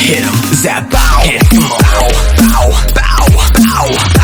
hit him, zap, bow, hit, come on, bow, bow, bow, bow.